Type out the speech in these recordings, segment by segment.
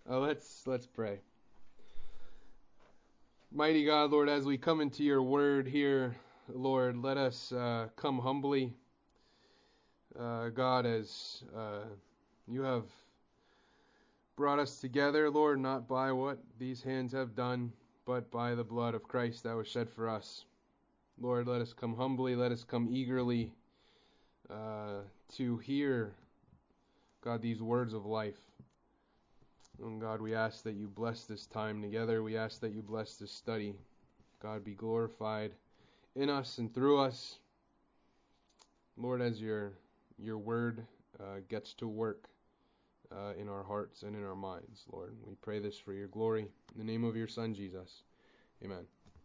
Let's pray. Mighty God, Lord, as we come into your word here, Lord, let us come humbly. God, as you have brought us together, Lord, not by what these hands have done, but by the blood of Christ that was shed for us. Lord, let us come humbly, let us come eagerly to hear, God, these words of life. And God, we ask that you bless this time together. We ask that you bless this study. God, be glorified in us and through us. Lord, as your word gets to work in our hearts and in our minds, Lord. We pray this for your glory. In the name of your Son, Jesus. Amen.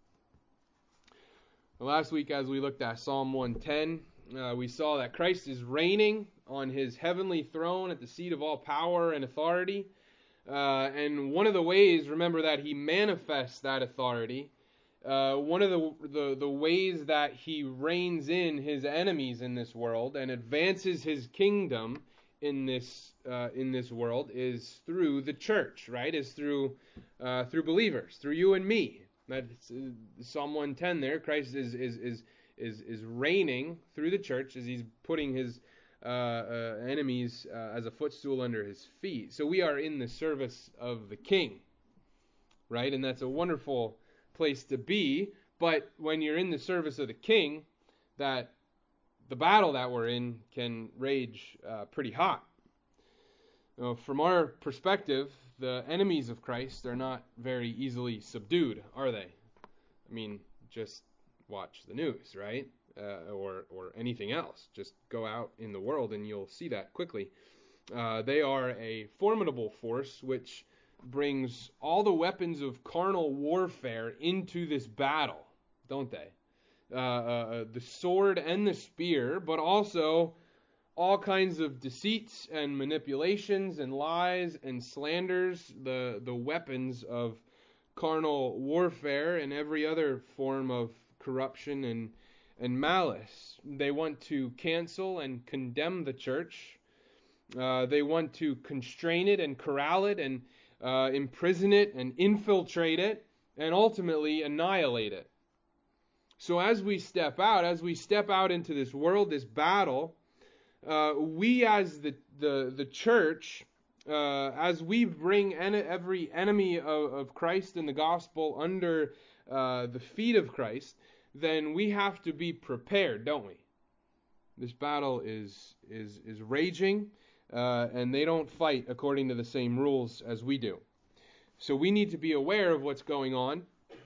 Last week, as we looked at Psalm 110, we saw that Christ is reigning on his heavenly throne at the seat of all power and authority. And one of the ways, remember, that he manifests that authority, one of the ways that he reigns in his enemies in this world and advances his kingdom in this world is through the church, right? Is through believers, through you and me. That's Psalm 110 there. Christ is reigning through the church as he's putting his enemies as a footstool under his feet. So we are in the service of the King, right? And that's a wonderful place to be. But when you're in the service of the King, that the battle that we're in can rage pretty hot. From our perspective, the enemies of Christ are not very easily subdued, are they? I mean, just watch the news, right? Or anything else. Just go out in the world and you'll see that quickly. They are a formidable force which brings all the weapons of carnal warfare into this battle, don't they? The sword and the spear, but also all kinds of deceits and manipulations and lies and slanders, the weapons of carnal warfare and every other form of corruption and malice. They want to cancel and condemn the church. They want to constrain it and corral it and imprison it and infiltrate it and ultimately annihilate it. So as we step out into this world, this battle, we as the church, as we bring every enemy of Christ and the gospel under the feet of Christ, then we have to be prepared, don't we? This battle is raging, and they don't fight according to the same rules as we do. So we need to be aware of what's going on,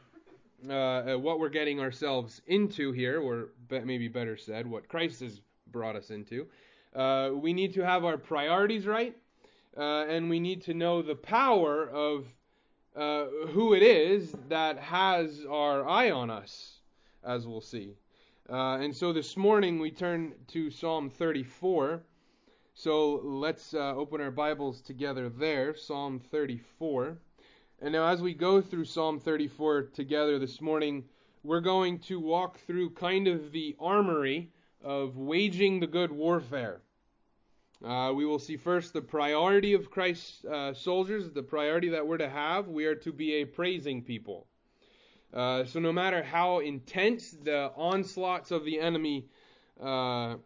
what we're getting ourselves into here, or maybe better said, what Christ has brought us into. We need to have our priorities right, and we need to know the power of who it is that has our eye on us, as we'll see. And so this morning we turn to Psalm 34. So let's open our Bibles together there, Psalm 34. And now as we go through Psalm 34 together this morning, we're going to walk through kind of the armory of waging the good warfare. We will see first the priority of Christ's soldiers, the priority that we're to have. We are to be a praising people. So no matter how intense the onslaughts of the enemy are,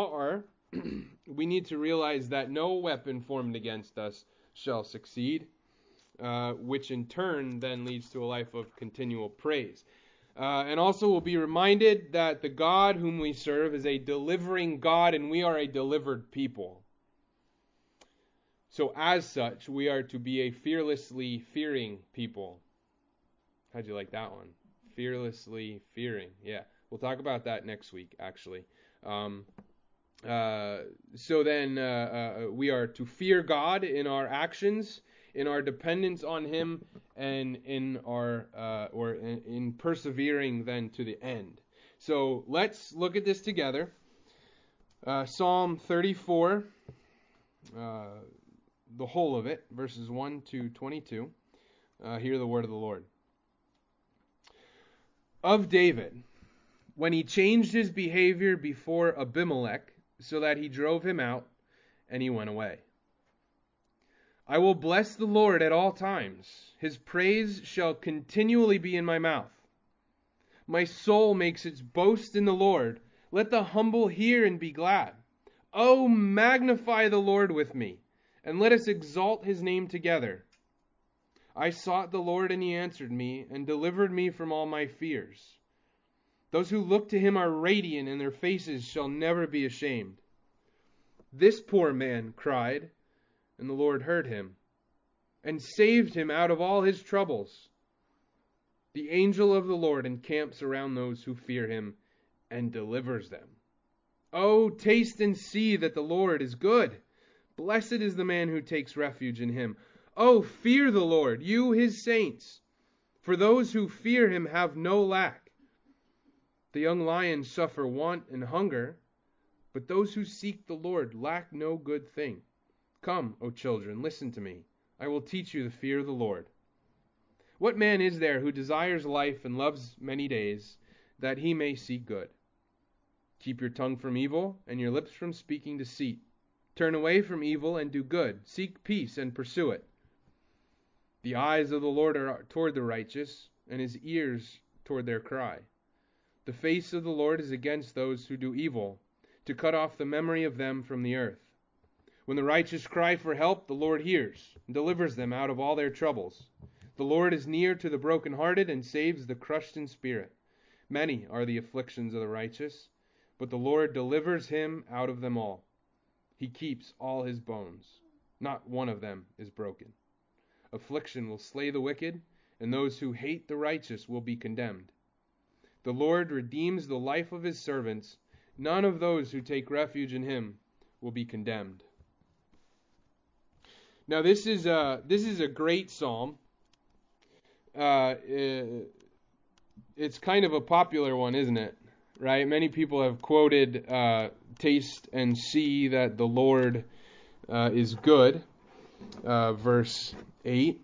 we need to realize that no weapon formed against us shall succeed, which in turn then leads to a life of continual praise. And also we'll be reminded that the God whom we serve is a delivering God, and we are a delivered people. So as such, we are to be a fearlessly fearing people. How'd you like that one? Fearlessly fearing. Yeah, we'll talk about that next week, actually. So then we are to fear God in our actions, in our dependence on Him, and in our in persevering then to the end. So let's look at this together. Psalm 34, the whole of it, verses 1 to 22. Hear the word of the Lord. Of David, when he changed his behavior before Abimelech, so that he drove him out, and he went away. I will bless the Lord at all times. His praise shall continually be in my mouth. My soul makes its boast in the Lord. Let the humble hear and be glad. Oh, magnify the Lord with me, and let us exalt his name together. I sought the Lord, and he answered me, and delivered me from all my fears. Those who look to him are radiant, and their faces shall never be ashamed. This poor man cried, and the Lord heard him, and saved him out of all his troubles. The angel of the Lord encamps around those who fear him, and delivers them. Oh, taste and see that the Lord is good. Blessed is the man who takes refuge in him. Oh, fear the Lord, you his saints, for those who fear him have no lack. The young lions suffer want and hunger, but those who seek the Lord lack no good thing. Come, O children, listen to me. I will teach you the fear of the Lord. What man is there who desires life and loves many days, that he may see good? Keep your tongue from evil, and your lips from speaking deceit. Turn away from evil and do good. Seek peace and pursue it. The eyes of the Lord are toward the righteous, and his ears toward their cry. The face of the Lord is against those who do evil, to cut off the memory of them from the earth. When the righteous cry for help, the Lord hears and delivers them out of all their troubles. The Lord is near to the brokenhearted and saves the crushed in spirit. Many are the afflictions of the righteous, but the Lord delivers him out of them all. He keeps all his bones. Not one of them is broken. Affliction will slay the wicked, and those who hate the righteous will be condemned. The Lord redeems the life of his servants. None of those who take refuge in him will be condemned. Now this is a great psalm. It's kind of a popular one, isn't it? Right? Many people have quoted, taste and see that the Lord is good, verse 8.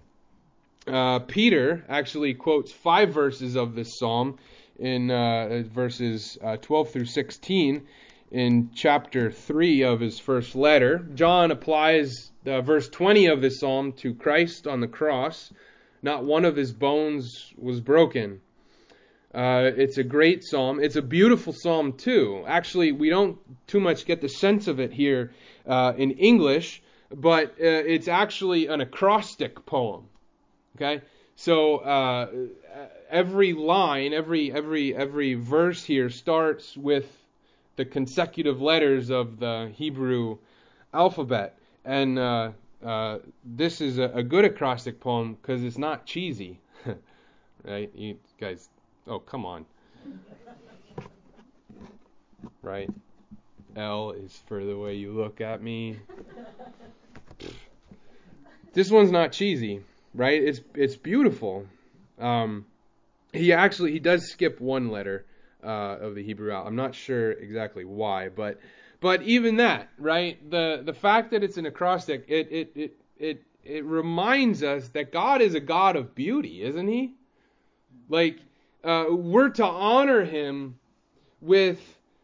Peter actually quotes 5 verses of this psalm in verses 12 through 16 in chapter 3 of his first letter. John applies verse 20 of this psalm to Christ on the cross. Not one of his bones was broken. It's a great psalm. It's a beautiful psalm too. Actually, we don't too much get the sense of it here in English, but it's actually an acrostic poem. Okay, so every line, every verse here starts with the consecutive letters of the Hebrew alphabet, and this is a good acrostic poem because it's not cheesy, right? You guys. Oh, come on. Right? L is for the way you look at me. This one's not cheesy, right? It's beautiful. He does skip one letter of the Hebrew alphabet. I'm not sure exactly why, but even that, right? The fact that it's an acrostic, it reminds us that God is a God of beauty, isn't he? Like, we're to honor him with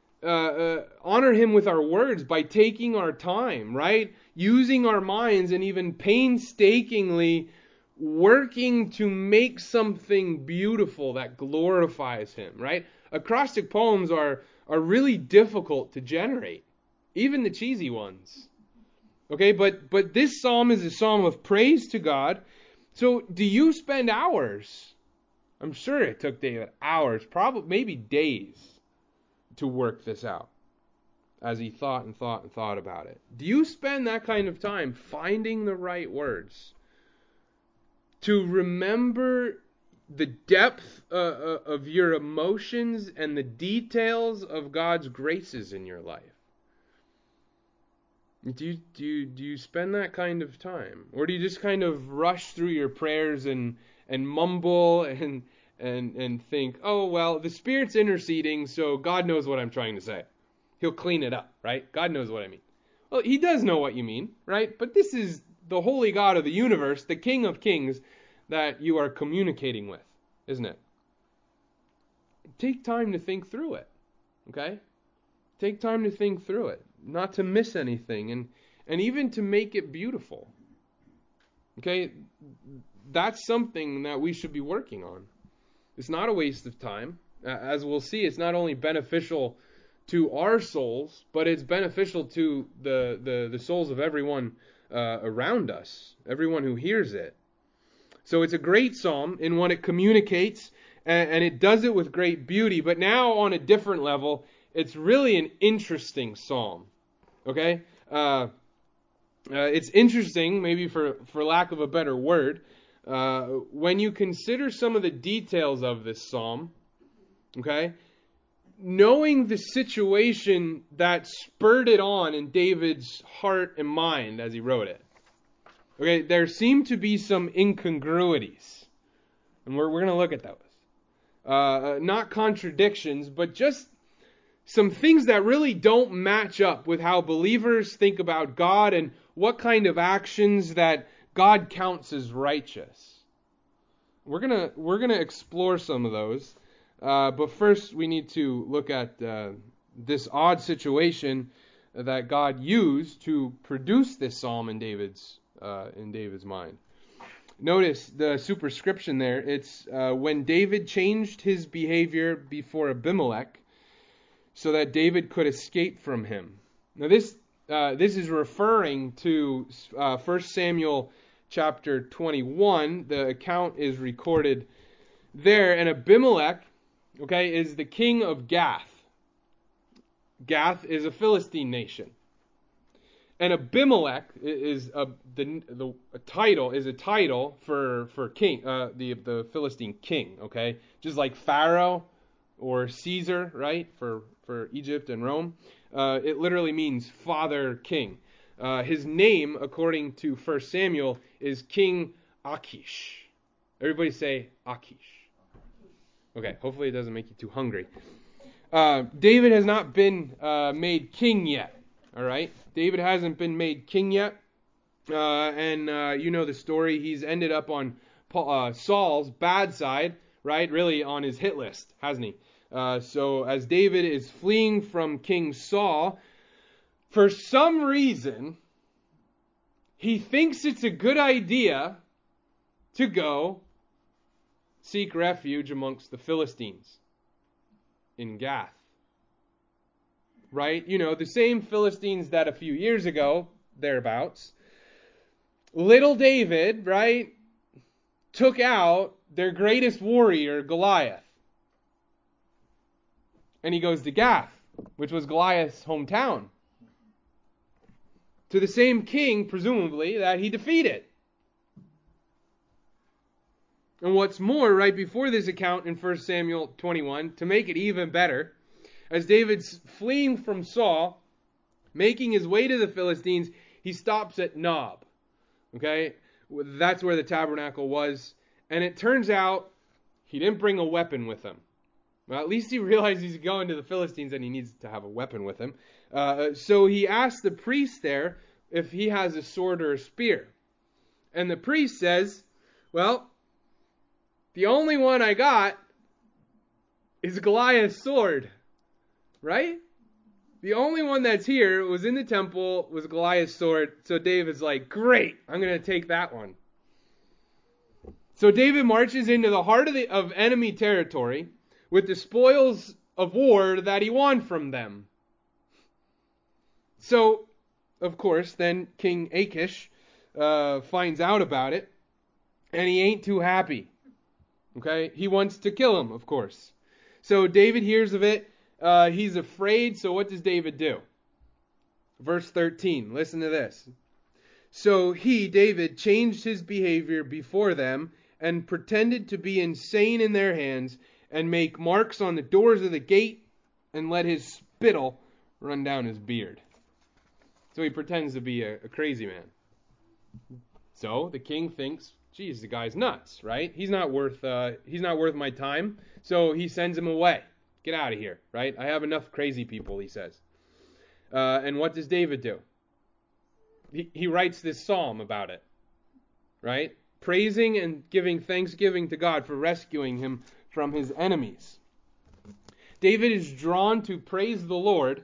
our words by taking our time, right? Using our minds and even painstakingly working to make something beautiful that glorifies him, right? Acrostic poems are really difficult to generate, even the cheesy ones. Okay, but this psalm is a psalm of praise to God. So do you spend hours? I'm sure it took David hours, probably maybe days, to work this out as he thought and thought and thought about it. Do you spend that kind of time finding the right words to remember the depth of your emotions and the details of God's graces in your life? Do you spend that kind of time? Or do you just kind of rush through your prayers and mumble and think, oh, well, the Spirit's interceding, so God knows what I'm trying to say. He'll clean it up, right? God knows what I mean. Well, he does know what you mean, right? But this is the holy God of the universe, the King of Kings, that you are communicating with, isn't it? Take time to think through it, okay? Take time to think through it, not to miss anything, and even to make it beautiful. Okay? That's something that we should be working on. It's not a waste of time. As we'll see, it's not only beneficial to our souls, but it's beneficial to the souls of everyone around us, everyone who hears it. So it's a great psalm in what it communicates, and it does it with great beauty. But now on a different level, it's really an interesting psalm. Okay? It's interesting, maybe for lack of a better word, when you consider some of the details of this psalm. Okay? Knowing the situation that spurred it on in David's heart and mind as he wrote it. Okay, there seem to be some incongruities. And we're going to look at those. Not contradictions, but just some things that really don't match up with how believers think about God and what kind of actions that God counts as righteous. We're gonna explore some of those. But first, we need to look at this odd situation that God used to produce this psalm in David's mind. Notice the superscription there. It's when David changed his behavior before Abimelech, so that David could escape from him. Now, this is referring to 1 Samuel chapter 21. The account is recorded there, and Abimelech, okay, is the king of Gath. Gath is a Philistine nation. And Abimelech is a title for king, the Philistine king, okay? Just like Pharaoh or Caesar, right, for Egypt and Rome. It literally means father king. His name, according to 1 Samuel, is King Achish. Everybody say Achish. Okay, hopefully it doesn't make you too hungry. David has not been made king yet. All right? David hasn't been made king yet. And you know the story. He's ended up on Saul's bad side, right? Really on his hit list, hasn't he? So as David is fleeing from King Saul, for some reason, he thinks it's a good idea to go seek refuge amongst the Philistines in Gath. Right? You know, the same Philistines that a few years ago, thereabouts, little David, right, took out their greatest warrior, Goliath. And he goes to Gath, which was Goliath's hometown, to the same king, presumably, that he defeated. And what's more, right before this account in 1 Samuel 21, to make it even better, as David's fleeing from Saul, making his way to the Philistines, he stops at Nob. Okay? That's where the tabernacle was. And it turns out he didn't bring a weapon with him. Well, at least he realized he's going to the Philistines and he needs to have a weapon with him. So he asked the priest there if he has a sword or a spear. And the priest says, well, the only one I got is Goliath's sword. Right? The only one that's here was in the temple was Goliath's sword. So David's like, great, I'm going to take that one. So David marches into the heart of enemy territory with the spoils of war that he won from them. So, of course, then King Achish finds out about it, and he ain't too happy. Okay? He wants to kill him, of course. So David hears of it. He's afraid, so what does David do? Verse 13, listen to this. So he, David, changed his behavior before them and pretended to be insane in their hands and make marks on the doors of the gate and let his spittle run down his beard. So he pretends to be a crazy man. So the king thinks, geez, the guy's nuts, right? He's not worth my time. So he sends him away. Get out of here, right? I have enough crazy people, he says. And what does David do? He writes this psalm about it, right? Praising and giving thanksgiving to God for rescuing him from his enemies. David is drawn to praise the Lord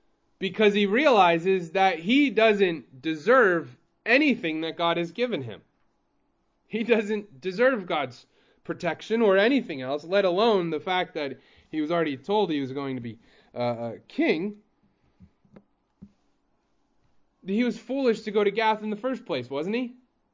because he realizes that he doesn't deserve anything that God has given him. He doesn't deserve God's protection or anything else, let alone the fact that he was already told he was going to be a king. He was foolish to go to Gath in the first place, wasn't he?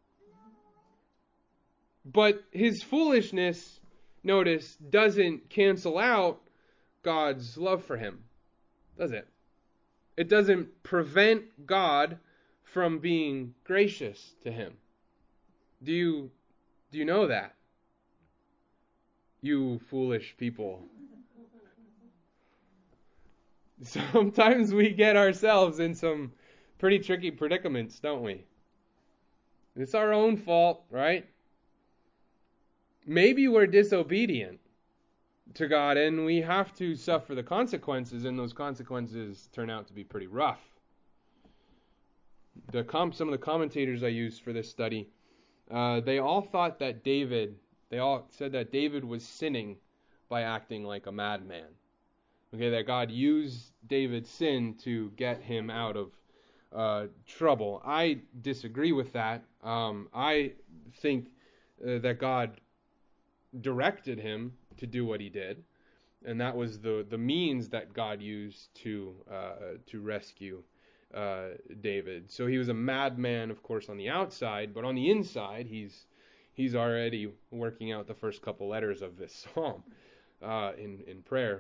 But his foolishness, notice, doesn't cancel out God's love for him, does it? It doesn't prevent God from being gracious to him. Do you know that? You foolish people. Sometimes we get ourselves in some pretty tricky predicaments, don't we? It's our own fault, right? Maybe we're disobedient to God and we have to suffer the consequences, and those consequences turn out to be pretty rough. Some of the commentators I used for this study, they all said that David was sinning by acting like a madman. Okay, that God used David's sin to get him out of trouble. I disagree with that. I think that God directed him to do what he did, and that was the means that God used to rescue David. So he was a madman, of course, on the outside, but on the inside, he's already working out the first couple letters of this psalm in prayer.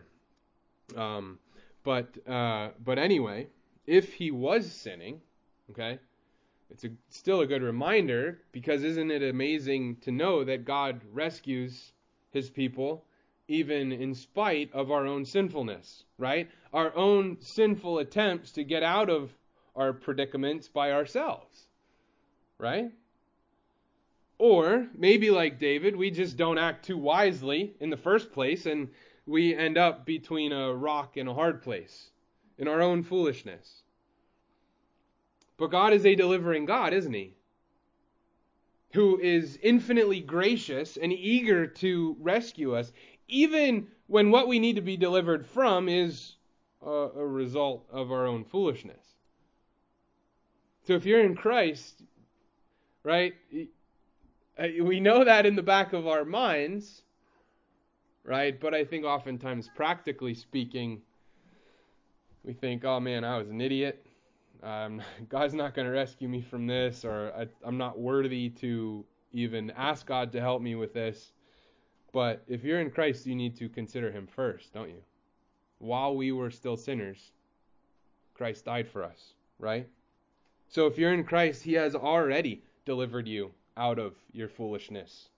But anyway, if he was sinning, okay, it's still a good reminder, because isn't it amazing to know that God rescues his people even in spite of our own sinfulness, right? Our own sinful attempts to get out of our predicaments by ourselves, right? Or maybe like David, we just don't act too wisely in the first place, and we end up between a rock and a hard place in our own foolishness. But God is a delivering God, isn't he? Who is infinitely gracious and eager to rescue us, even when what we need to be delivered from is a result of our own foolishness. So if you're in Christ, right, we know that in the back of our minds, right? But I think oftentimes, practically speaking, we think, oh man, I was an idiot. God's not going to rescue me from this, or I'm not worthy to even ask God to help me with this. But if you're in Christ, you need to consider him first, don't you? While we were still sinners, Christ died for us, right? So if you're in Christ, he has already delivered you out of your foolishness.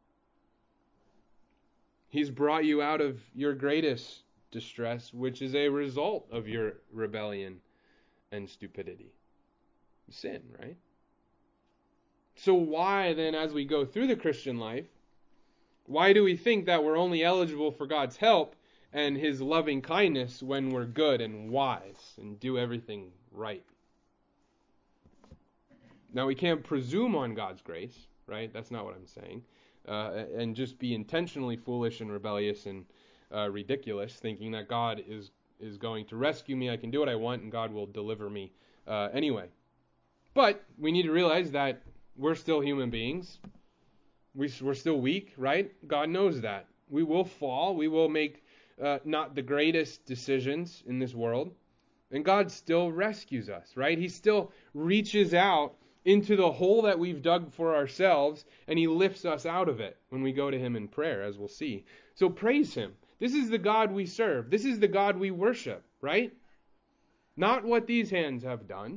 He's brought you out of your greatest distress, which is a result of your rebellion and stupidity. Sin, right? So why then, as we go through the Christian life, why do we think that we're only eligible for God's help and his loving kindness when we're good and wise and do everything right? Now, we can't presume on God's grace, right? That's not what I'm saying. And just be intentionally foolish and rebellious and ridiculous, thinking that God is going to rescue me, I can do what I want, and God will deliver me anyway. But we need to realize that we're still human beings. We're still weak, right? God knows that. We will fall. We will make not the greatest decisions in this world. And God still rescues us, right? He still reaches out into the hole that we've dug for ourselves, and he lifts us out of it when we go to him in prayer, as we'll see. So praise him. This is the God we serve. This is the God we worship, right? Not what these hands have done.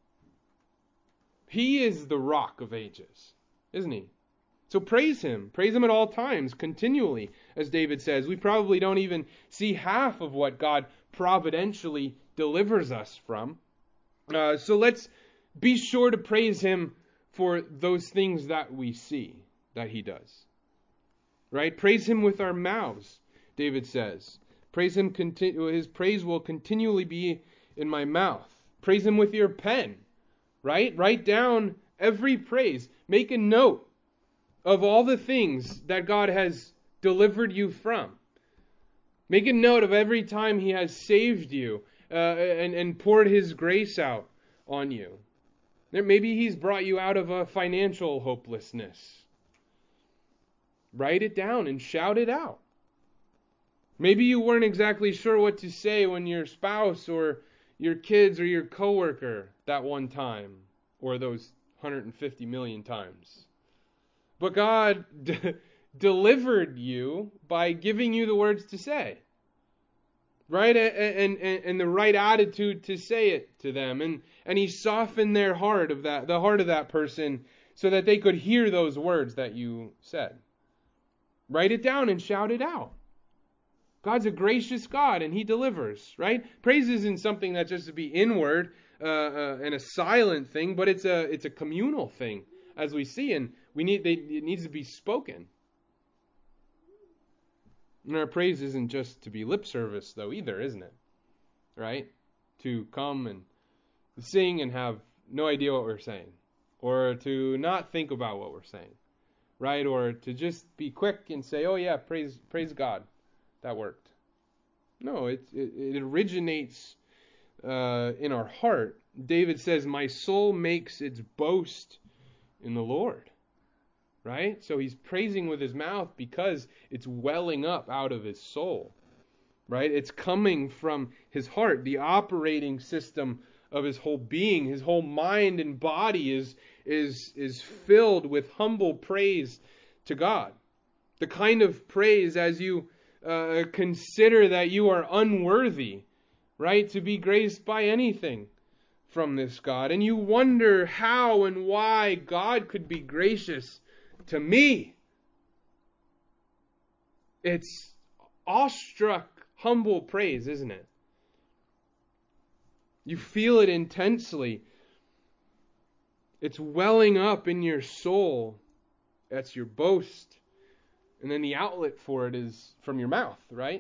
He is the rock of ages, isn't he? So praise him. Praise him at all times, continually, as David says. We probably don't even see half of what God providentially delivers us from. So let's be sure to praise him for those things that we see that he does. Right? Praise him with our mouths, David says. Praise him. His praise will continually be in my mouth. Praise him with your pen. Right? Write down every praise. Make a note of all the things that God has delivered you from. Make a note of every time he has saved you and poured his grace out on you. Maybe he's brought you out of a financial hopelessness, Write it down and shout it out. Maybe you weren't exactly sure what to say when your spouse or your kids or your coworker that one time, or those 150 million times. But God delivered you by giving you the words to say. Right? And the right attitude to say it to them. And He softened their heart of that, the heart of that person, so that they could hear those words that you said. Write it down and shout it out. God's a gracious God, and He delivers, right? Praise isn't something that's just to be inward and a silent thing, but it's a communal thing, as we see, and it needs to be spoken. And our praise isn't just to be lip service, though, either, isn't it? Right? To come and sing and have no idea what we're saying, or to not think about what we're saying, right? Or to just be quick and say, "Oh yeah, praise God, that worked." No, it originates in our heart. David says, "My soul makes its boast in the Lord." Right? So he's praising with his mouth because it's welling up out of his soul. Right? It's coming from his heart. The operating system of his whole being, his whole mind and body is filled with humble praise to God. The kind of praise as you consider that you are unworthy, right, to be graced by anything from this God. And you wonder how and why God could be gracious to me. It's awestruck, humble praise, isn't it? You feel it intensely. It's welling up in your soul. That's your boast. And then the outlet for it is from your mouth, right?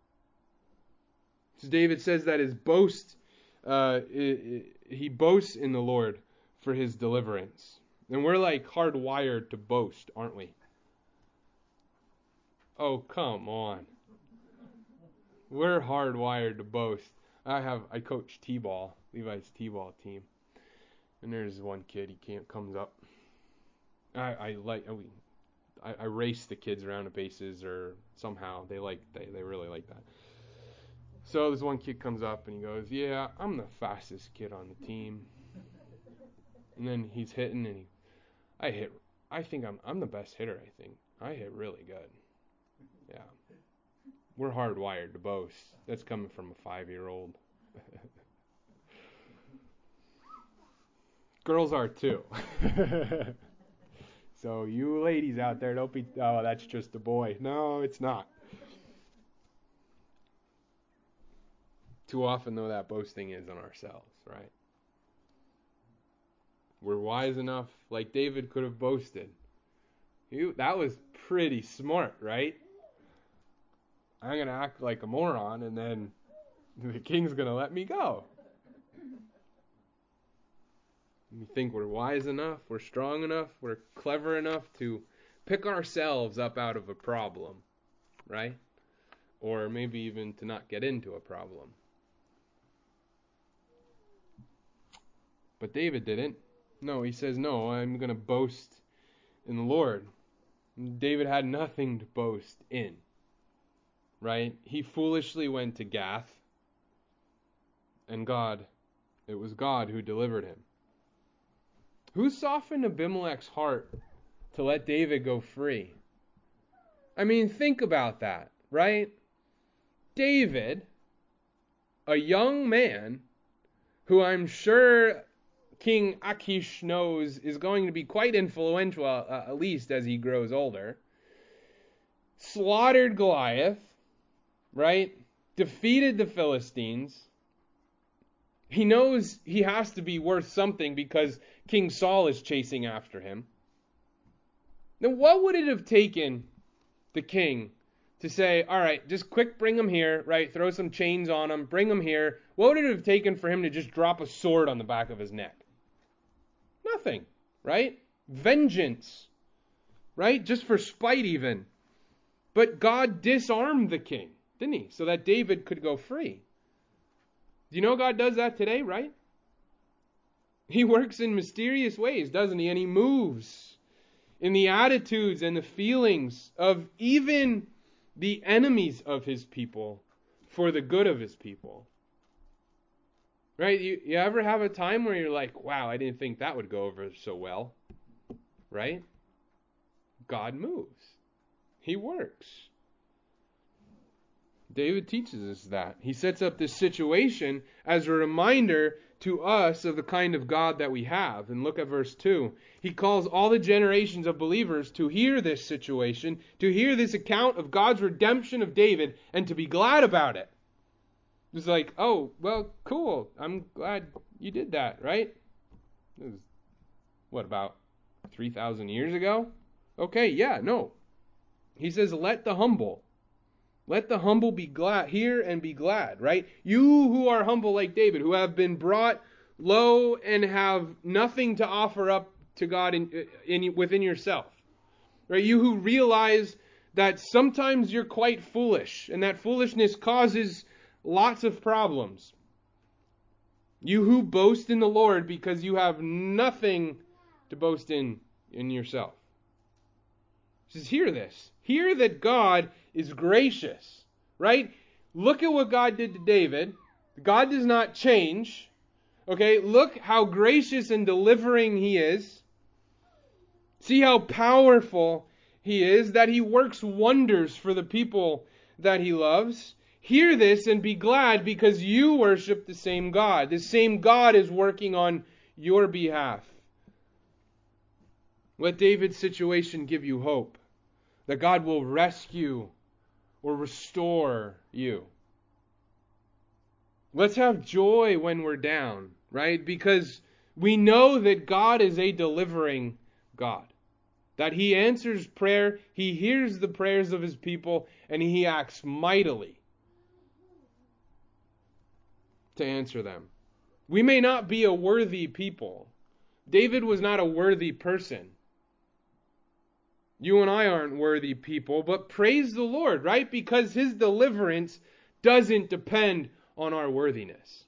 So David says that his boast, he boasts in the Lord for his deliverance. And we're like hardwired to boast, aren't we? Oh, come on. We're hardwired to boast. I coach T-ball, Levi's T-ball team. And there's one kid, comes up. I race the kids around the bases, or somehow they really like that. So this one kid comes up and he goes, "Yeah, I'm the fastest kid on the team." And then he's hitting and I think I'm the best hitter, I think. I hit really good. Yeah. We're hardwired to boast. That's coming from a 5-year-old. Girls are too. So you ladies out there, don't be, "Oh, that's just a boy." No, it's not. Too often, though, that boasting is on ourselves, right? We're wise enough, like David could have boasted. That was pretty smart, right? I'm going to act like a moron, and then the king's going to let me go. We think we're wise enough, we're strong enough, we're clever enough to pick ourselves up out of a problem, right? Or maybe even to not get into a problem. But David didn't. No, he says, "No, I'm going to boast in the Lord." David had nothing to boast in, right? He foolishly went to Gath, and it was God who delivered him. Who softened Abimelech's heart to let David go free? I mean, think about that, right? David, a young man who I'm sure King Achish knows is going to be quite influential, at least as he grows older, slaughtered Goliath, right? Defeated the Philistines. He knows he has to be worth something because King Saul is chasing after him. Now, what would it have taken the king to say, "All right, just quick, bring him here, right? Throw some chains on him, bring him here." What would it have taken for him to just drop a sword on the back of his neck? Nothing, right? Vengeance, right? Just for spite even. But God disarmed the king, didn't he? So that David could go free. Do you know God does that today, right? He works in mysterious ways, doesn't he? And he moves in the attitudes and the feelings of even the enemies of his people for the good of his people. Right? You ever have a time where you're like, wow, I didn't think that would go over so well. Right? God moves. He works. David teaches us that. He sets up this situation as a reminder to us of the kind of God that we have. And look at verse 2. He calls all the generations of believers to hear this situation, to hear this account of God's redemption of David, and to be glad about it. It's like, oh, well, cool. I'm glad you did that, right? It was, what, about 3,000 years ago? Okay, yeah, no. He says, let the humble be glad, hear and be glad, right? You who are humble like David, who have been brought low and have nothing to offer up to God within yourself, right? You who realize that sometimes you're quite foolish and that foolishness causes lots of problems. You who boast in the Lord because you have nothing to boast in yourself. He says, hear this. Hear that God is gracious, right? Look at what God did to David. God does not change. Okay, look how gracious and delivering he is. See how powerful he is, that he works wonders for the people that he loves. Hear this and be glad because you worship the same God. The same God is working on your behalf. Let David's situation give you hope that God will rescue or restore you. Let's have joy when we're down, right? Because we know that God is a delivering God. That he answers prayer, he hears the prayers of his people, and he acts mightily to answer them. We may not be a worthy people. David was not a worthy person. You and I aren't worthy people, but praise the Lord, right? Because his deliverance doesn't depend on our worthiness.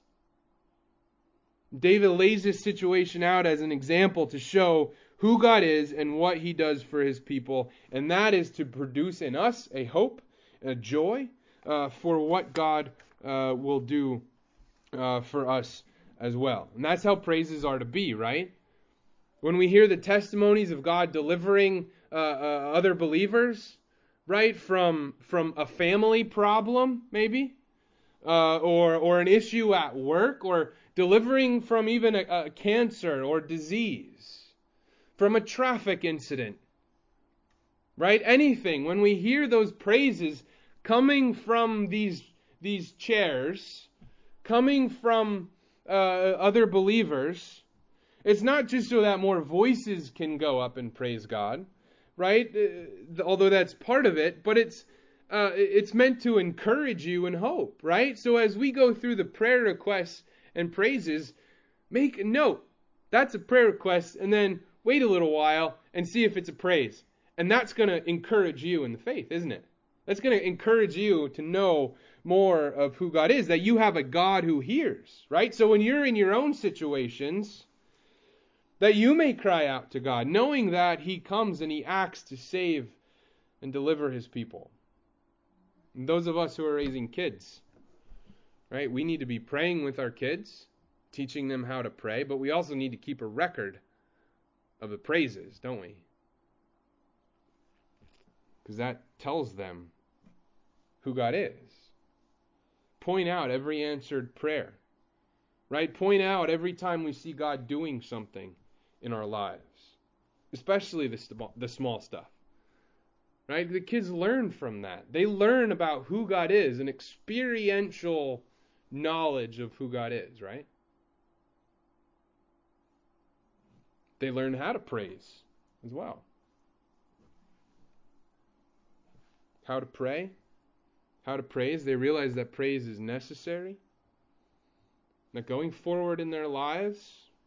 David lays this situation out as an example to show who God is and what he does for his people, and that is to produce in us a hope, a joy for what God will do for us as well. And that's how praises are to be, right? When we hear the testimonies of God delivering other believers, right, from a family problem, maybe, or an issue at work, or delivering from even a cancer or disease, from a traffic incident, right? Anything. When we hear those praises coming from these chairs, coming from other believers, it's not just so that more voices can go up and praise God, right? Although that's part of it, but it's meant to encourage you and hope, right? So as we go through the prayer requests and praises, make a note. That's a prayer request, and then wait a little while and see if it's a praise. And that's going to encourage you in the faith, isn't it? That's going to encourage you to know more of who God is, that you have a God who hears, right? So when you're in your own situations, that you may cry out to God, knowing that he comes and he acts to save and deliver his people. And those of us who are raising kids, right, we need to be praying with our kids, teaching them how to pray, but we also need to keep a record of the praises, don't we? Because that tells them who God is. Point out every answered prayer, right? Point out every time we see God doing something in our lives, especially the small stuff, right? The kids learn from that. They learn about who God is, an experiential knowledge of who God is, right? They learn how to praise as well. How to pray, how to praise. They realize that praise is necessary. That going forward in their lives,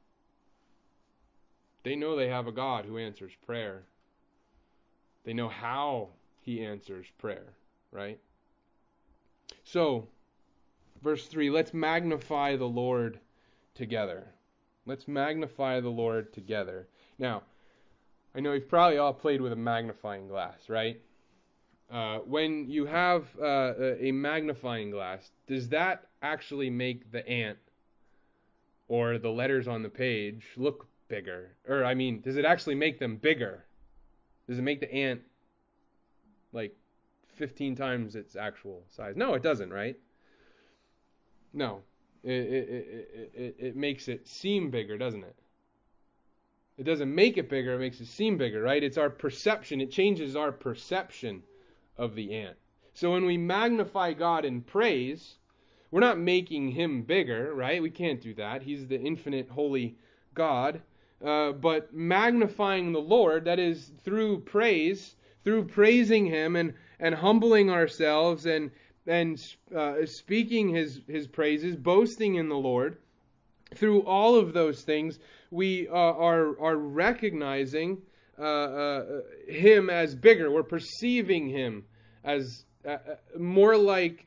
they know they have a God who answers prayer. They know how he answers prayer, right? So, verse 3, let's magnify the Lord together. Let's magnify the Lord together. Now, I know you've probably all played with a magnifying glass, right? When you have a magnifying glass, does that actually make the ant or the letters on the page look bigger? Or, I mean, does it actually make them bigger? Does it make the ant like 15 times its actual size? No, it doesn't, right? No. It makes it seem bigger, doesn't it? It doesn't make it bigger, it makes it seem bigger, right? It's our perception. It changes our perception of the ant. So when we magnify God in praise, we're not making him bigger, right? We can't do that. He's the infinite, holy God. But magnifying the Lord, that is through praise, through praising him and humbling ourselves and speaking his praises, boasting in the Lord, through all of those things, we are recognizing him as bigger. We're perceiving him as more like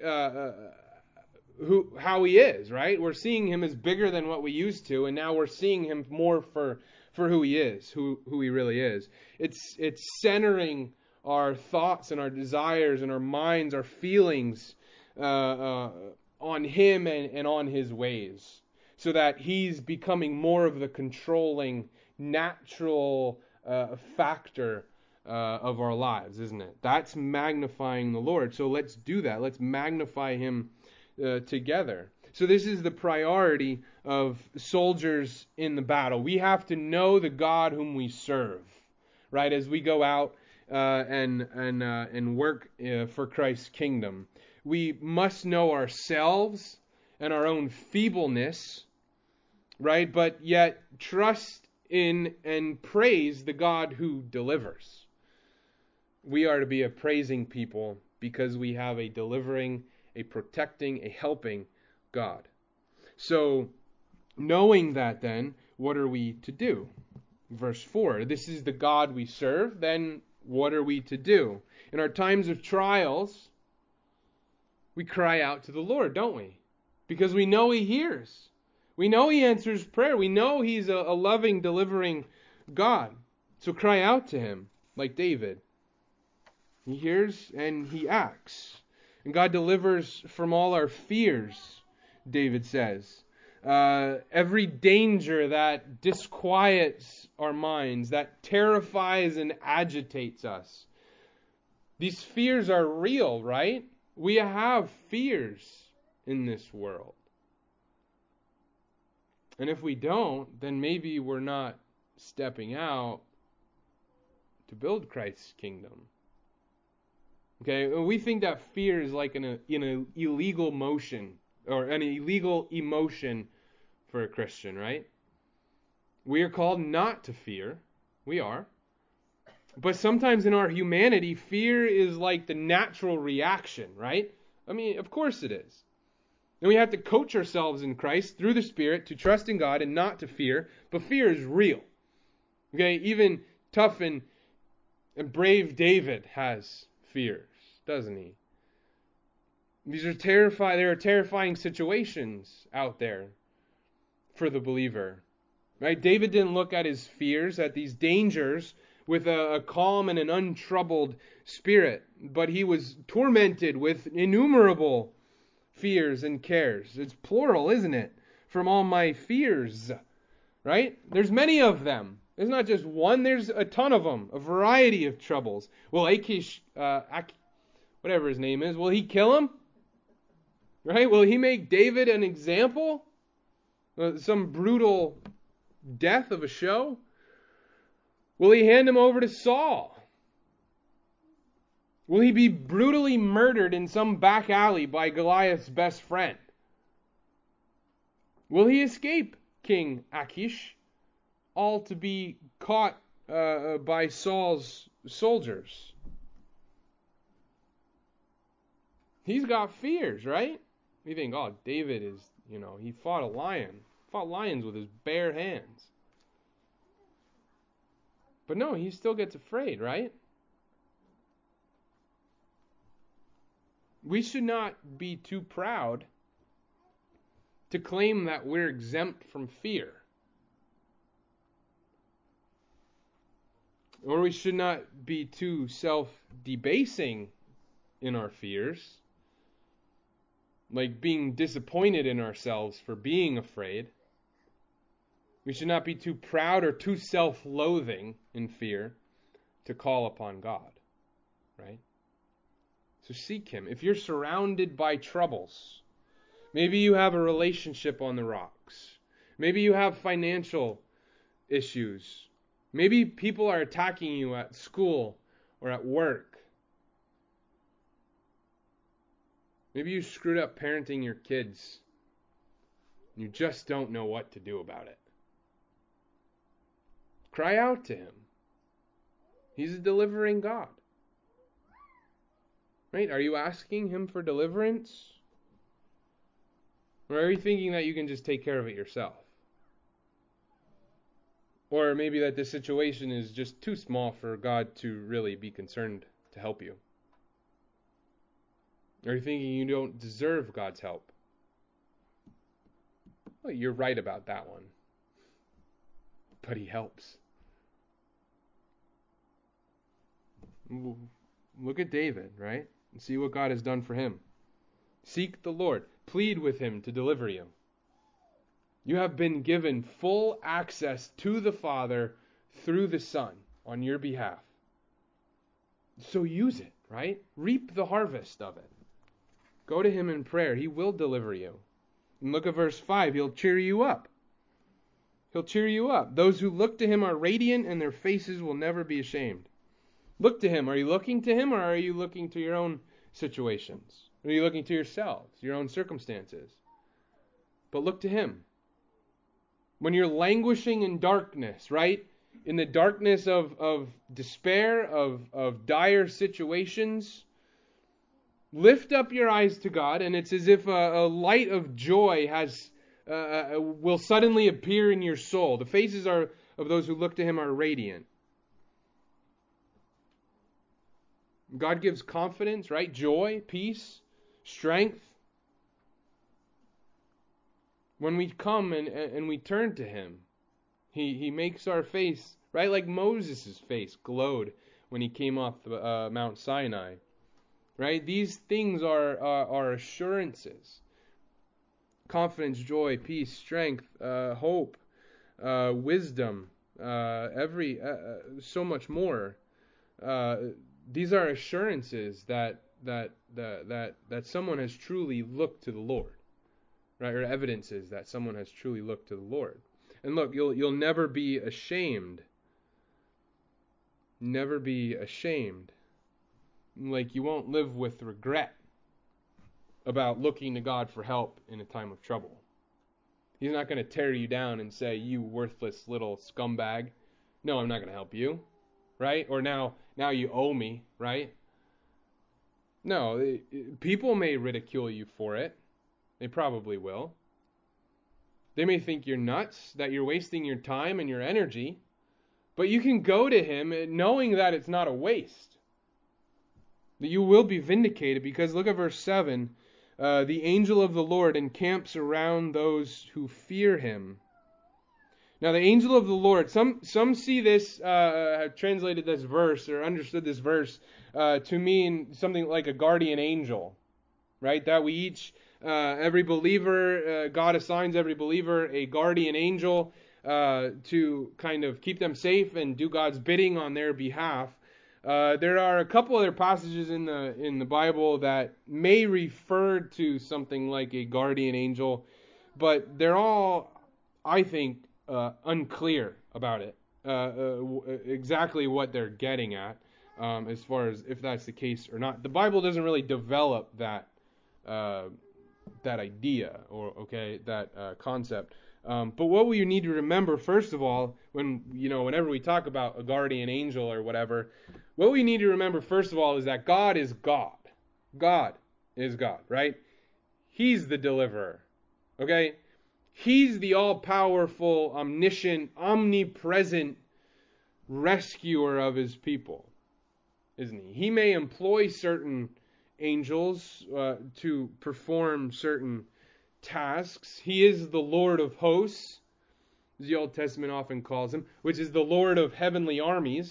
how he is, right? We're seeing him as bigger than what we used to, and now we're seeing him more for who he is, who he really is. It's centering our thoughts and our desires and our minds, our feelings on him and on his ways, so that he's becoming more of the controlling, natural factor of our lives, isn't it? That's magnifying the Lord. So let's do that. Let's magnify him together. So this is the priority of soldiers in the battle. We have to know the God whom we serve, right? As we go out and work for Christ's kingdom, we must know ourselves and our own feebleness, right? But yet trust in and praise the God who delivers. We are to be a praising people because we have a delivering, a protecting, a helping God. So, knowing that then, what are we to do? Verse 4, this is the God we serve, then what are we to do? In our times of trials, we cry out to the Lord, don't we? Because we know he hears. We know he answers prayer. We know he's a loving, delivering God. So cry out to him, like David. He hears and he acts. And God delivers from all our fears, David says. Every danger that disquiets our minds, that terrifies and agitates us. These fears are real, right? We have fears in this world. And if we don't, then maybe we're not stepping out to build Christ's kingdom. Okay, we think that fear is like an illegal motion or an illegal emotion for a Christian, right? We are called not to fear. We are. But sometimes in our humanity, fear is like the natural reaction, right? I mean, of course it is. And we have to coach ourselves in Christ through the Spirit to trust in God and not to fear. But fear is real. Okay, even tough and brave David has fears, doesn't he? There are terrifying situations out there for the believer. Right? David didn't look at his fears, at these dangers, with a calm and an untroubled spirit, but he was tormented with innumerable fears and cares. It's plural, isn't it? From all my fears, right? There's many of them. There's not just one, there's a ton of them, a variety of troubles. Will Achish, whatever his name is, will he kill him? Right? Will he make David an example? Some brutal death of a show? Will he hand him over to Saul? Will he be brutally murdered in some back alley by Goliath's best friend? Will he escape King Achish, all to be caught by Saul's soldiers? He's got fears, right? You think, oh, David is, he fought a lion. Fought lions with his bare hands. But no, he still gets afraid, right? We should not be too proud to claim that we're exempt from fear. Or we should not be too self-debasing in our fears, like being disappointed in ourselves for being afraid. We should not be too proud or too self-loathing in fear to call upon God, right? So seek Him. If you're surrounded by troubles, maybe you have a relationship on the rocks, maybe you have financial issues, maybe people are attacking you at school or at work, maybe you screwed up parenting your kids, you just don't know what to do about it. Cry out to Him. He's a delivering God. Right? Are you asking Him for deliverance? Or are you thinking that you can just take care of it yourself? Or maybe that the situation is just too small for God to really be concerned to help you? Are you thinking you don't deserve God's help? Well, you're right about that one. But He helps. Look at David, right? And see what God has done for him. Seek the Lord. Plead with Him to deliver you. You have been given full access to the Father through the Son on your behalf. So use it, right? Reap the harvest of it. Go to Him in prayer. He will deliver you. And look at verse 5. He'll cheer you up. He'll cheer you up. Those who look to Him are radiant, and their faces will never be ashamed. Look to Him. Are you looking to Him, or are you looking to your own situations? Are you looking to yourselves, your own circumstances? But look to Him. When you're languishing in darkness, right? In the darkness of despair, of dire situations, lift up your eyes to God, and it's as if a light of joy will suddenly appear in your soul. The faces of those who look to Him are radiant. God gives confidence, right? Joy, peace, strength. When we come and we turn to Him, He makes our face, right? Like Moses' face glowed when he came off Mount Sinai. Right? These things are assurances. Confidence, joy, peace, strength, hope, wisdom, so much more. These are assurances that someone has truly looked to the Lord, right? Or evidences that someone has truly looked to the Lord. And look, you'll never be ashamed. Never be ashamed. Like you won't live with regret about looking to God for help in a time of trouble. He's not going to tear you down and say, "You worthless little scumbag. No, I'm not going to help you." Right? Or now you owe me, right? No, people may ridicule you for it. They probably will. They may think you're nuts, that you're wasting your time and your energy. But you can go to Him knowing that it's not a waste. That you will be vindicated, because look at verse 7. The angel of the Lord encamps around those who fear Him. Now the angel of the Lord, some see this, have translated this verse or understood this verse to mean something like a guardian angel, right? That we each, every believer, God assigns every believer a guardian angel to kind of keep them safe and do God's bidding on their behalf. There are a couple other passages in the Bible that may refer to something like a guardian angel, but they're all, I think, unclear about it, exactly what they're getting at, as far as if that's the case or not. The Bible doesn't really develop that idea or that concept. But what we need to remember, first of all, whenever we talk about a guardian angel or whatever, what we need to remember, first of all, is that God is God. God is God, right? He's the deliverer, okay? He's the all-powerful, omniscient, omnipresent rescuer of His people, isn't He? He may employ certain angels to perform certain tasks. He is the Lord of hosts, as the Old Testament often calls Him, which is the Lord of heavenly armies.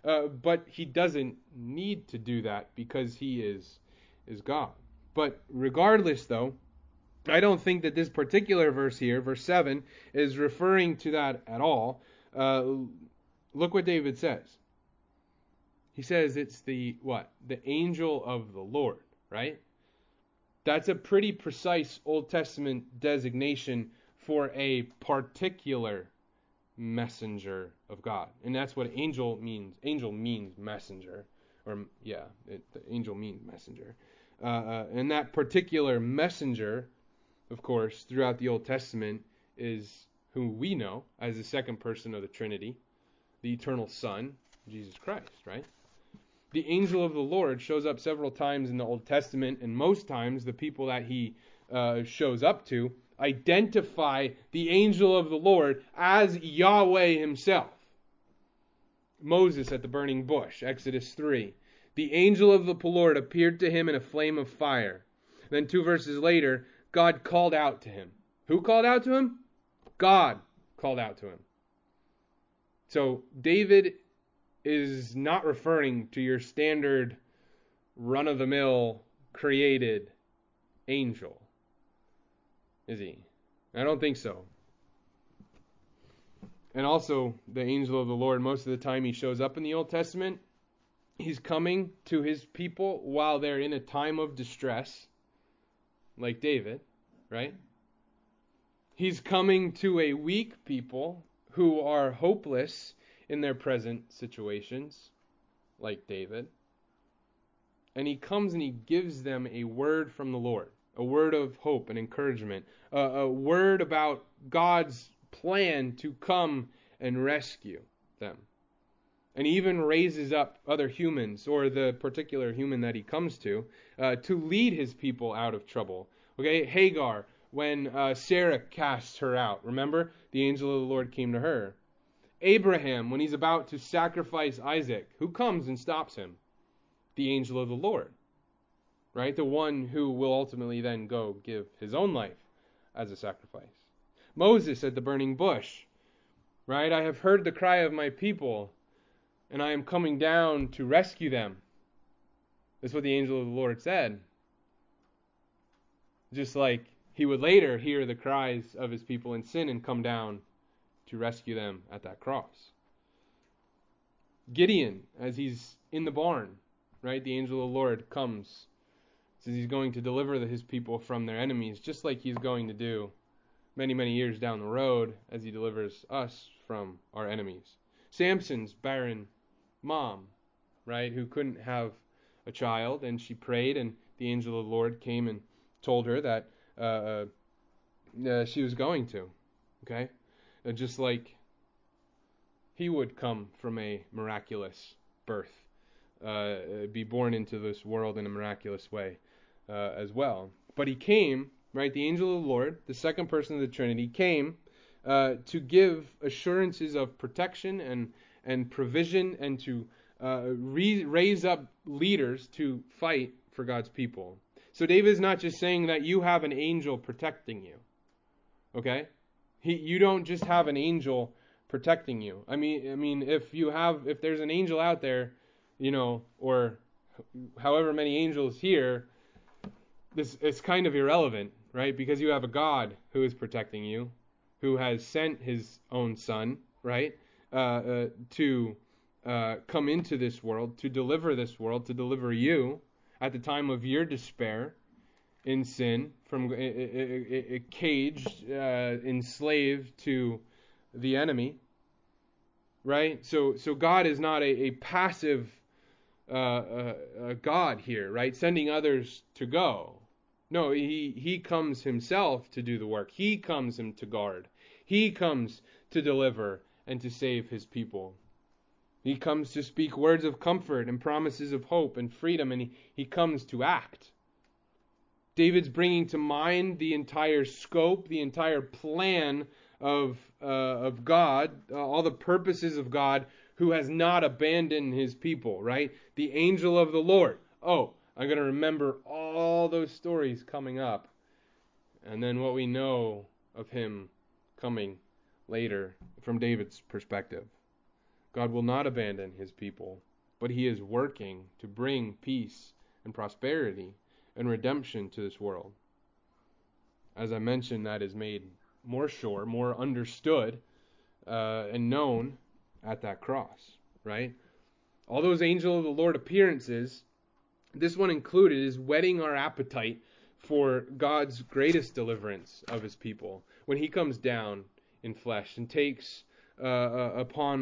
But he doesn't need to do that because he is God. But regardless, though, I don't think that this particular verse here, verse 7, is referring to that at all. Look what David says. He says it's the angel of the Lord, right? That's a pretty precise Old Testament designation for a particular messenger of God. And that's what angel means. Angel means messenger. The angel means messenger. And that particular messenger, of course, throughout the Old Testament is who we know as the second person of the Trinity, the eternal Son, Jesus Christ, right? The angel of the Lord shows up several times in the Old Testament, and most times the people that he shows up to identify the angel of the Lord as Yahweh himself. Moses at the burning bush, Exodus 3. The angel of the Lord appeared to him in a flame of fire. Then 2 verses later, God called out to him. Who called out to him? God called out to him. So David is not referring to your standard run-of-the-mill created angel, is he? I don't think so. And also, the angel of the Lord, most of the time he shows up in the Old Testament, he's coming to his people while they're in a time of distress, like David, right? He's coming to a weak people who are hopeless in their present situations, like David. And he comes and he gives them a word from the Lord, a word of hope and encouragement, a word about God's plan to come and rescue them. And he even raises up other humans, or the particular human that he comes to lead his people out of trouble. Okay, Hagar, when Sarah casts her out, remember? The angel of the Lord came to her. Abraham, when he's about to sacrifice Isaac, who comes and stops him? The angel of the Lord, right? The one who will ultimately then go give his own life as a sacrifice. Moses at the burning bush, right? I have heard the cry of my people, and I am coming down to rescue them. That's what the angel of the Lord said. Just like he would later hear the cries of his people in sin and come down to rescue them at that cross. Gideon, as he's in the barn, right? The angel of the Lord comes, says he's going to deliver his people from their enemies, just like he's going to do many, many years down the road as he delivers us from our enemies. Samson's barren mom, right, who couldn't have a child, and she prayed, and the angel of the Lord came and told her that she was going to, okay? Just like he would come from a miraculous birth, be born into this world in a miraculous way as well. But he came, right, the angel of the Lord, the second person of the Trinity, came to give assurances of protection and provision, and to raise up leaders to fight for God's people. So David is not just saying that you have an angel protecting you, okay? You don't just have an angel protecting you. I mean, if there's an angel out there, or however many angels here, it's kind of irrelevant, right? Because you have a God who is protecting you, who has sent his own Son, right, to come into this world, to deliver this world, to deliver you at the time of your despair in sin, from caged, enslaved to the enemy, right? So God is not a passive God here, right? Sending others to go. No, he comes himself to do the work. He comes him to guard. He comes to deliver and to save his people. He comes to speak words of comfort and promises of hope and freedom, and he comes to act. David's bringing to mind the entire scope, the entire plan of God, all the purposes of God, who has not abandoned his people, right? The angel of the Lord. Oh, I'm going to remember all those stories coming up. And then what we know of him coming later from David's perspective. God will not abandon his people, but he is working to bring peace and prosperity and redemption to this world. As I mentioned, that is made more sure, more understood, and known at that cross, right? All those angel of the Lord appearances, this one included, is whetting our appetite for God's greatest deliverance of his people when he comes down in flesh and takes upon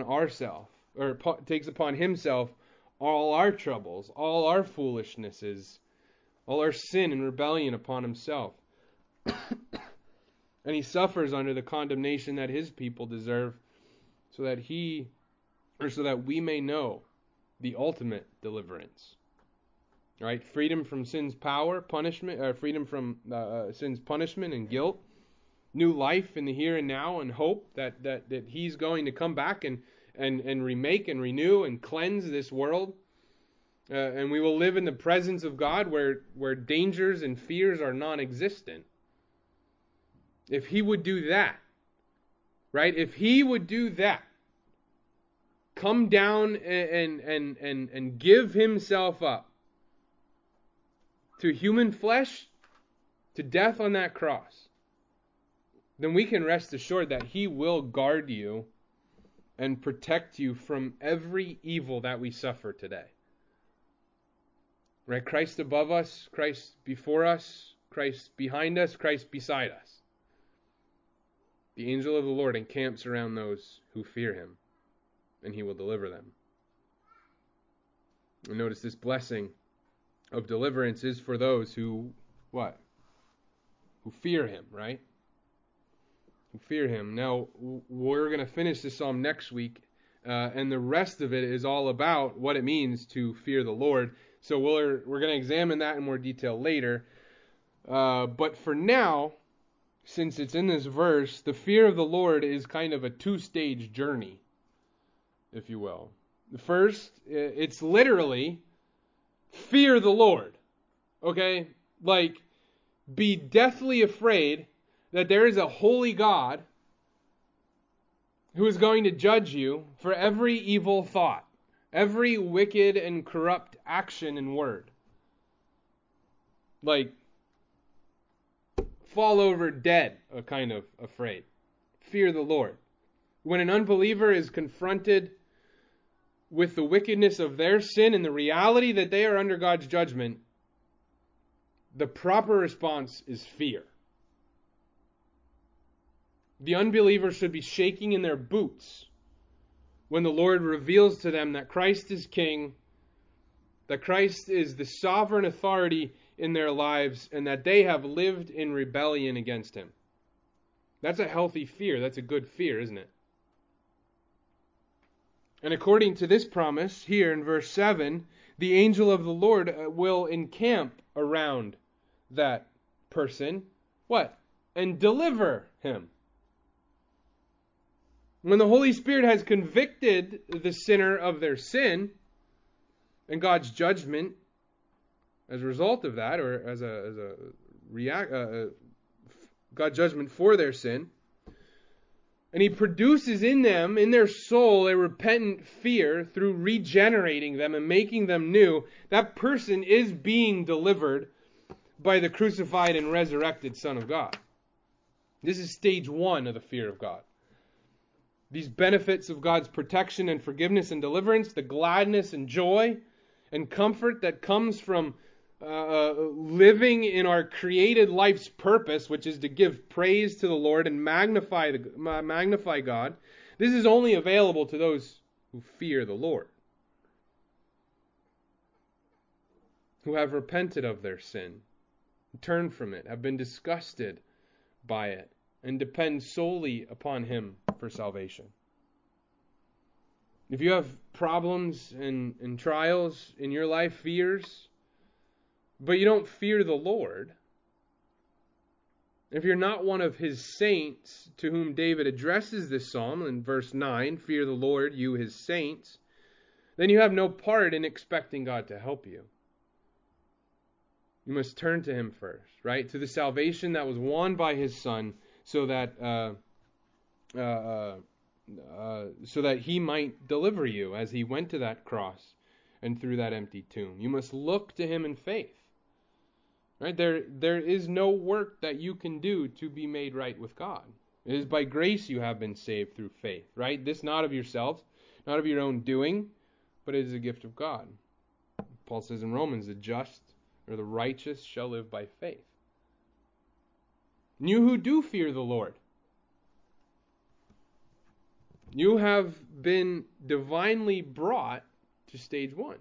himself all our troubles, all our foolishnesses, all our sin and rebellion upon himself. And he suffers under the condemnation that his people deserve, so that we may know the ultimate deliverance. Right? Freedom from sin's power, punishment, freedom from sin's punishment and guilt, new life in the here and now, and hope that he's going to come back and remake and renew and cleanse this world. And we will live in the presence of God where dangers and fears are non-existent. If he would do that, right? If he would do that, come down and give himself up to human flesh, to death on that cross, then we can rest assured that he will guard you and protect you from every evil that we suffer today. Right? Christ above us, Christ before us, Christ behind us, Christ beside us. The angel of the Lord encamps around those who fear him, and he will deliver them. And notice this blessing of deliverance is for those who, what? Who fear him, right? Who fear him. Now, we're going to finish this psalm next week, and the rest of it is all about what it means to fear the Lord. So we're going to examine that in more detail later. But for now, since it's in this verse, the fear of the Lord is kind of a two-stage journey, if you will. The first, it's literally fear the Lord. Okay? Like, be deathly afraid that there is a holy God who is going to judge you for every evil thought, every wicked and corrupt action and word. Like, fall over dead, kind of afraid. Fear the Lord. When an unbeliever is confronted with the wickedness of their sin and the reality that they are under God's judgment, the proper response is fear. The unbeliever should be shaking in their boots when the Lord reveals to them that Christ is King, that Christ is the sovereign authority in their lives, and that they have lived in rebellion against him. That's a healthy fear. That's a good fear, isn't it? And according to this promise here in verse 7, the angel of the Lord will encamp around that person. What? And deliver him. When the Holy Spirit has convicted the sinner of their sin and God's judgment as a result of that, or as God's judgment for their sin, and he produces in them, in their soul, a repentant fear through regenerating them and making them new, that person is being delivered by the crucified and resurrected Son of God. This is stage one of the fear of God. These benefits of God's protection and forgiveness and deliverance, the gladness and joy and comfort that comes from living in our created life's purpose, which is to give praise to the Lord and magnify God. This is only available to those who fear the Lord, who have repented of their sin, turned from it, have been disgusted by it, and depend solely upon him for salvation. If you have problems and trials in your life, fears, but you don't fear the Lord, if you're not one of his saints to whom David addresses this psalm in verse 9, fear the Lord, you his saints, then you have no part in expecting God to help you. You must turn to him first, right? To the salvation that was won by his Son, so that so that he might deliver you as he went to that cross and through that empty tomb. You must look to him in faith. Right? There is no work that you can do to be made right with God. It is by grace you have been saved through faith. Right? This not of yourselves, not of your own doing, but it is a gift of God. Paul says in Romans, the just or the righteous shall live by faith. And you who do fear the Lord, you have been divinely brought to stage 1.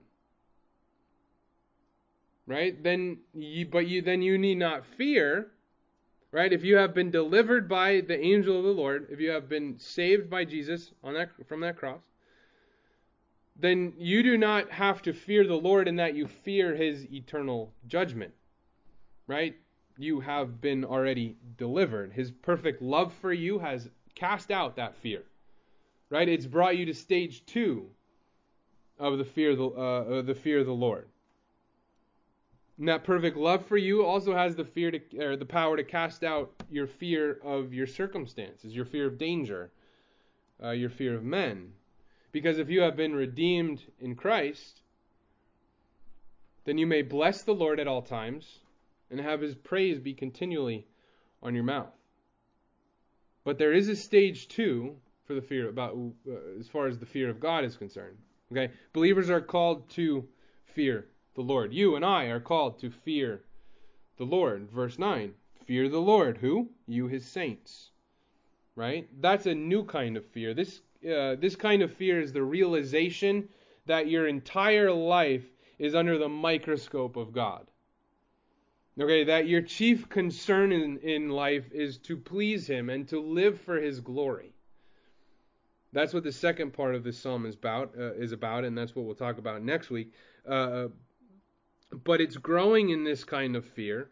Right? Then you need not fear. Right? If you have been delivered by the angel of the Lord, if you have been saved by Jesus from that cross, then you do not have to fear the Lord in that you fear his eternal judgment. Right? You have been already delivered. His perfect love for you has cast out that fear. Right? It's brought you to stage 2 of the fear of the Lord. And that perfect love for you also has the power to cast out your fear of your circumstances, your fear of danger, your fear of men. Because if you have been redeemed in Christ, then you may bless the Lord at all times and have his praise be continually on your mouth. But there is a stage 2 for the fear as far as the fear of God is concerned. Okay, believers are called to fear the Lord. You and I are called to fear the Lord. Verse 9, fear the Lord. Who? You, his saints. Right? That's a new kind of fear. This kind of fear is the realization that your entire life is under the microscope of God. Okay, that your chief concern in life is to please him and to live for his glory. That's what the second part of this psalm is about, and that's what we'll talk about next week. But it's growing in this kind of fear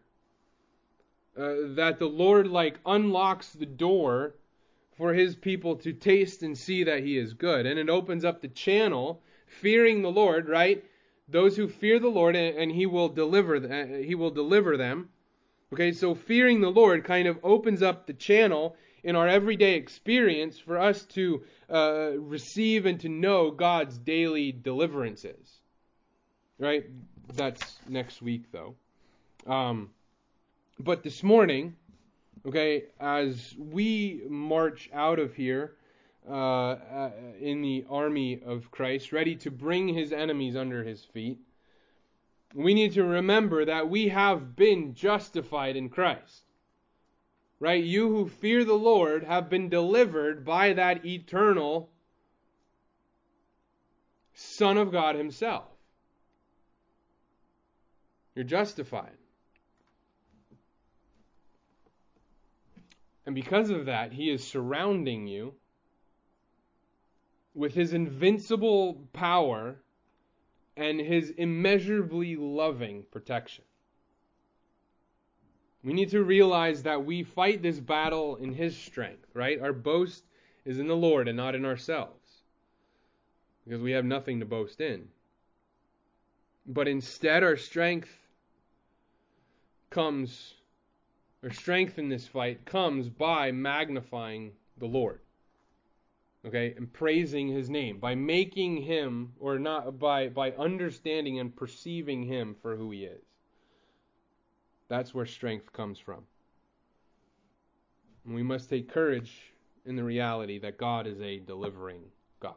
that the Lord unlocks the door for his people to taste and see that he is good, and it opens up the channel, fearing the Lord, right? Those who fear the Lord, and he will deliver them. Okay, so fearing the Lord kind of opens up the channel in our everyday experience for us to receive and to know God's daily deliverances. Right? That's next week, though. But this morning, okay, as we march out of here in the army of Christ, ready to bring his enemies under his feet, we need to remember that we have been justified in Christ. Right? You who fear the Lord have been delivered by that eternal Son of God himself. You're justified. And because of that, he is surrounding you with his invincible power and his immeasurably loving protection. We need to realize that we fight this battle in his strength, right? Our boast is in the Lord and not in ourselves, because we have nothing to boast in. But instead, our strength in this fight comes by magnifying the Lord. Okay, and praising his name, by making him, or not, by understanding and perceiving him for who he is. That's where strength comes from. And we must take courage in the reality that God is a delivering God.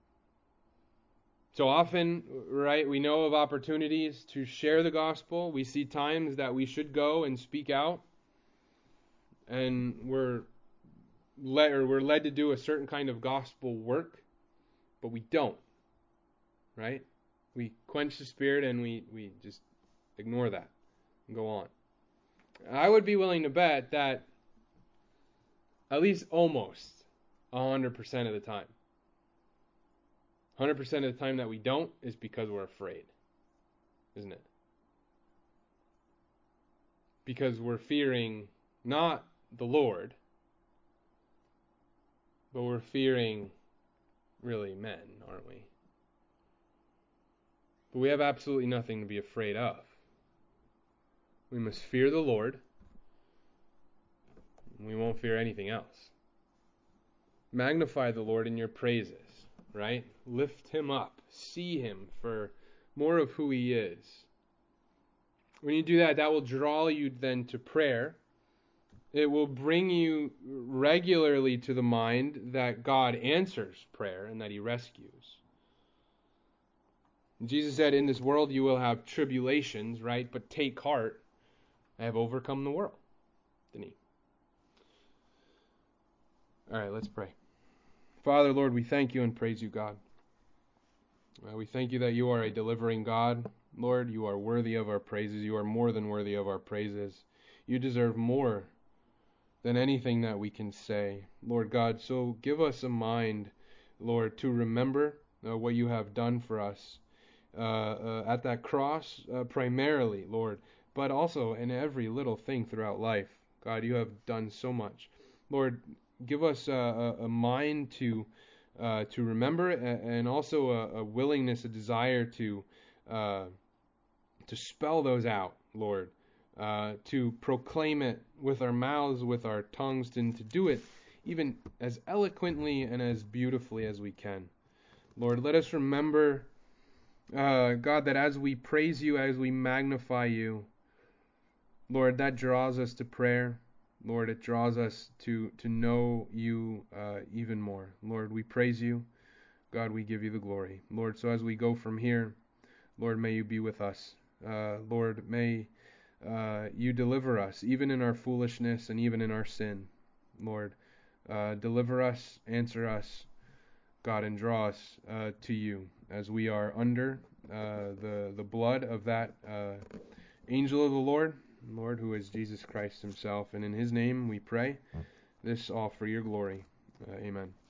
So often, right, we know of opportunities to share the gospel. We see times that we should go and speak out, and we're led to do a certain kind of gospel work, but we don't, right? We quench the spirit and we just ignore that and go on. I would be willing to bet that at least almost 100% of the time, 100% of the time that we don't is because we're afraid, isn't it? Because we're fearing not the Lord, but we're fearing really men, aren't we? But we have absolutely nothing to be afraid of. We must fear the Lord. We won't fear anything else. Magnify the Lord in your praises, right? Lift him up. See him for more of who he is. When you do that, that will draw you then to prayer. It will bring you regularly to the mind that God answers prayer and that he rescues. Jesus said, in this world you will have tribulations, right? But take heart, I have overcome the world. Didn't he? All right, let's pray. Father, Lord, we thank you and praise you, God. We thank you that you are a delivering God. Lord, you are worthy of our praises. You are more than worthy of our praises. You deserve more than anything that we can say, Lord God. So give us a mind, Lord, to remember what you have done for us at that cross primarily, Lord, but also in every little thing throughout life. God, you have done so much. Lord, give us a mind to remember, and also a willingness, a desire to spell those out, Lord, to proclaim it with our mouths, with our tongues, and to do it even as eloquently and as beautifully as we can. Lord, let us remember, God, that as we praise you, as we magnify you, Lord, that draws us to prayer. Lord, it draws us to know you even more. Lord, we praise you. God, we give you the glory. Lord, so as we go from here, Lord, may you be with us. Lord, may you deliver us, even in our foolishness and even in our sin. Lord, deliver us, answer us, God, and draw us to you as we are under the blood of that angel of the Lord, who is Jesus Christ himself. And in his name we pray this all for your glory. Amen.